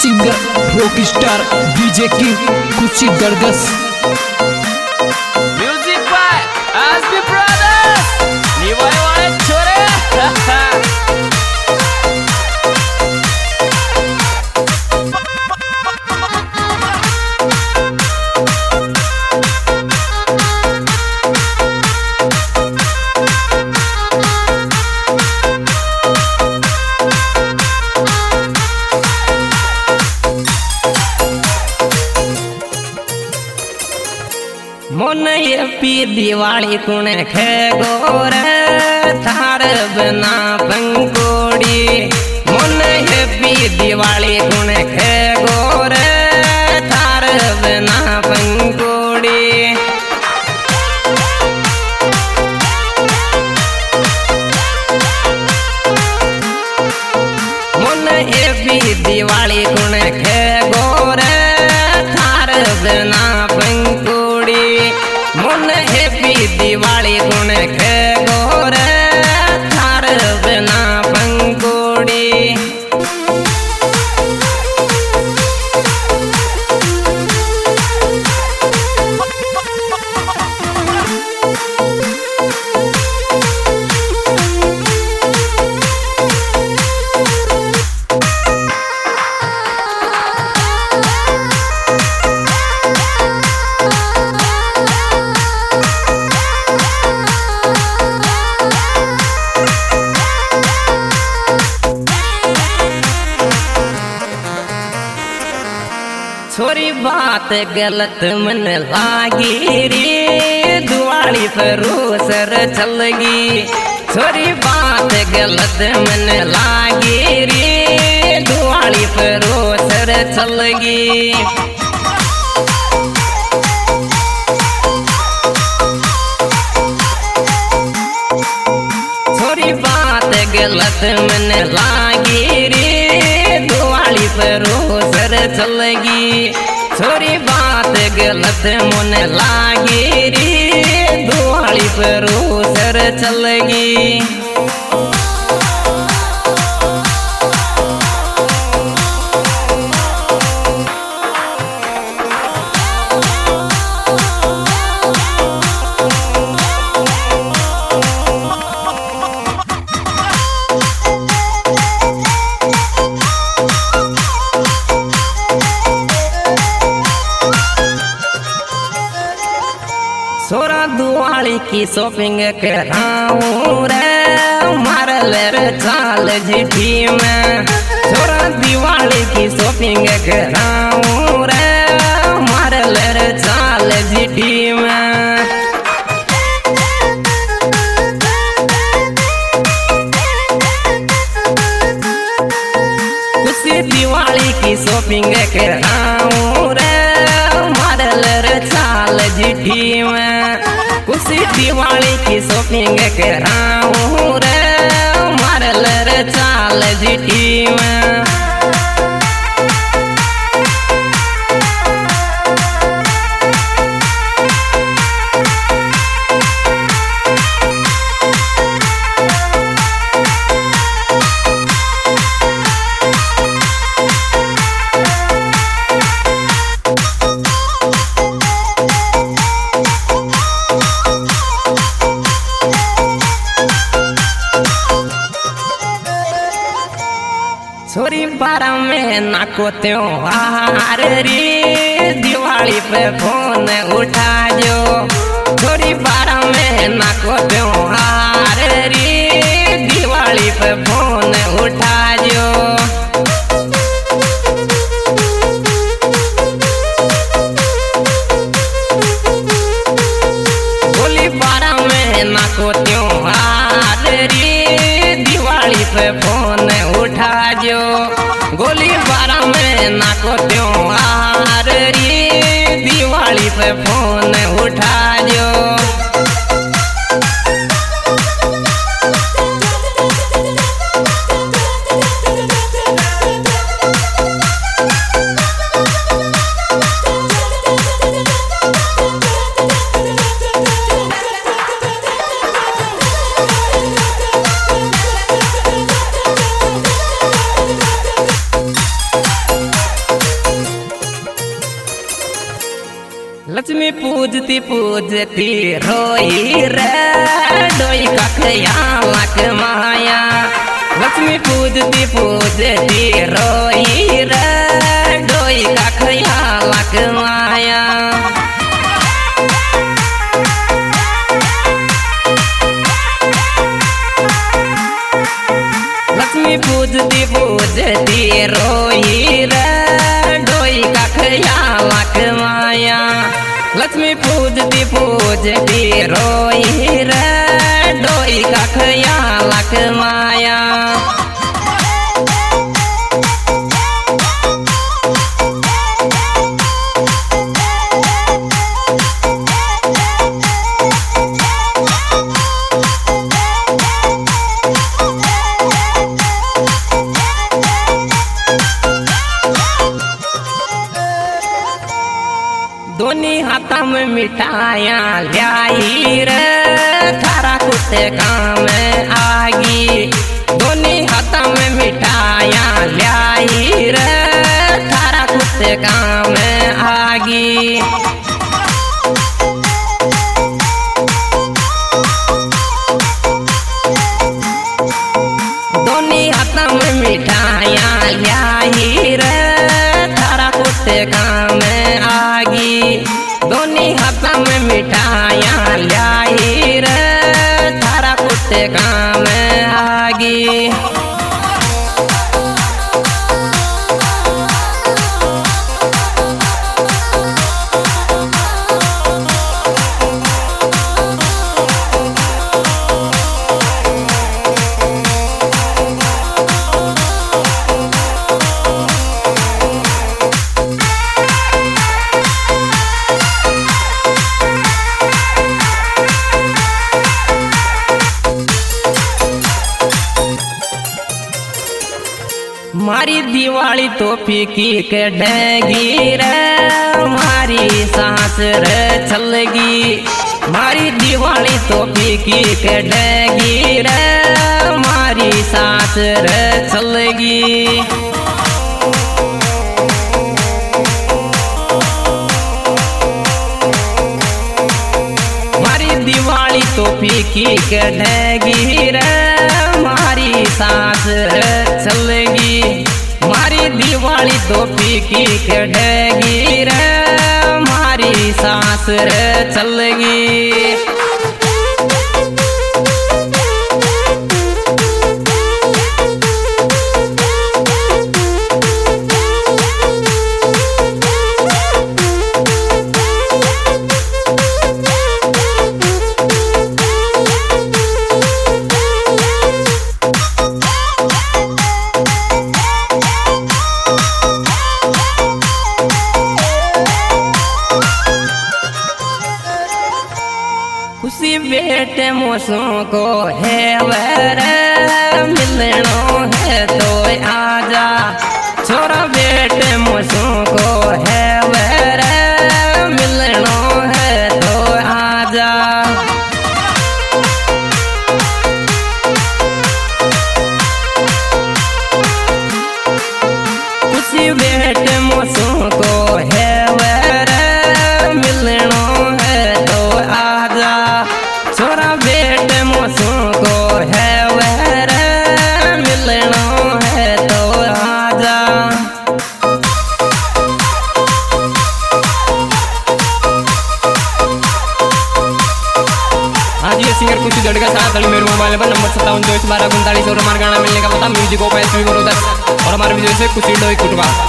Singer rock star DJ king कुची गड़गस music by SB brothers निवाय वाले छोरे मोन ये पी दिवाली कुण खे गोर थार बना पंकोड़ी मोन ये पी दिवाली कुण खे गोर थार बना पंकोड़ी मोन ये पी दिवाली कुण खे गोर थार बना पंकोड़ी मुन हैप्पी दिवाली गुण खे गोर थार बिना पंकोड़ी छोरी बात गलत मन लागी रे दिवाली पर रोसर चलगी छोरी बात गलत मन लागी रे दिवाली पर रोसर चलगी छोरी बात गलत मन लागी रे दिवाली पर रोसर चलगी छोरी बात गलत मन लागी रे दिवाली पर रोसर चलगी छोरा दिवाली की शॉपिंग कराऊं रे मारल चाल जिठी में छोरा दिवाली की शॉपिंग कराऊं रे मारल चाल जिठी में खुशी दिवाली की शॉपिंग कराऊं रे मारल चाल जिठी में खुशी दिवाली की शॉपिंग कराऊं रे मारल चाल जिठी में छोरी बारा में नाको त्योहार रे दिवाली पे फोन उठा जो छोरी बारा में नाको त्योहार रे दिवाली पे फोन उठा जो गोली बारा में नाको त्योहार रे दिवाली पे फोन उठा जो गोली बारा में नाको त्योहार रे दिवाली पे फोन उठा जो लक्ष्मी पूजती पूजती रोई रे डोई का ख्यालक माया। लक्ष्मी पूजती पूजती रोई रे डोई का ख्यालक माया। लक्ष्मी पूजती पूजती रोई रे डोई का ख्यालक माया। लक्ष्मी पूजती पूजती रोई रे डोई का ख्यालक माया। दोनी हाथा में मिठाइयाँ ल्याई रे थारा कुत्ते काम आगी। दोनी हाथा में मिठाइयाँ ल्याई रे थारा कुत्ते काम आगी। दोनी हाथा में मिठाइयाँ ल्याई रे थारा कुत्ते काम आगी। दोनी हाथा में मिठाइयाँ ल्याई रे थारा कुत्ते काम आगी। मारी दिवाली तो फीकी के डगी रे मारी सांस रे चलगी। मारी दिवाली तो फीकी के डगी रे मारी सांस रे चलगी। मारी दिवाली तो फीकी के डगी रे मारी सांस रे चलगी। मारी दिवाली तो फीकी के डगी रे मारी सांस रे चलगी। खुशी बेटे मौसों को है रे मिलनो है तो आजा। छोरा बेटे मौसों को है रे मिलनो है तो आजा। खुशी बेटे मौसों को है रे मिलनो है तो आजा। छोरा बेटे मौसों को है रे मिलनो है तो आजा। आज ये सिंगर कुछ जड़ का साथ मेरे मोबाइल नंबर 57 24 12 39 और हमारा गाना मिलने का पता म्यूजिक ओपन और हमारे वीडियो से कुछ कुटवा।